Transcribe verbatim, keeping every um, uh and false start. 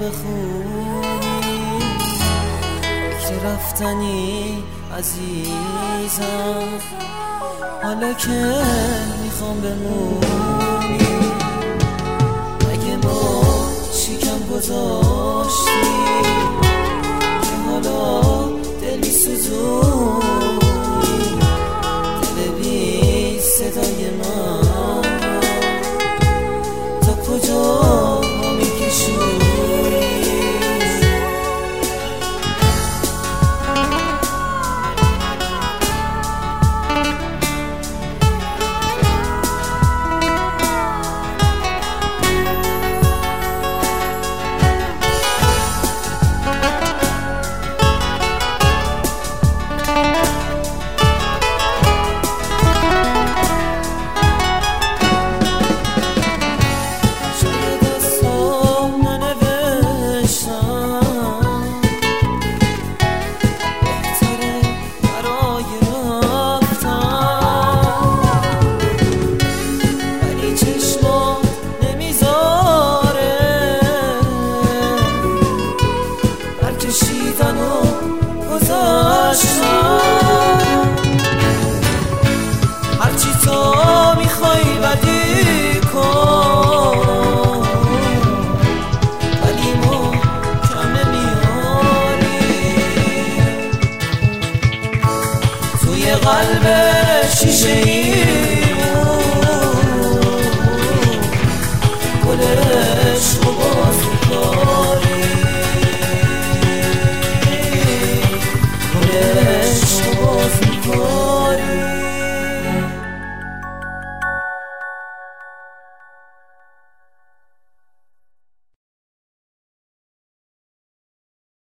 بخونی که رفتنی عزیزم، حالا که میخوام بمونی اگه ما شکم گذاشتی که حالا دل میسوزونی، دل بی صدای من تا کجا میکشونی. کشیدن و گذاشتن هرچی تو میخوای بدی کن، ولی ما کم نمیاری توی قلب شیشه ای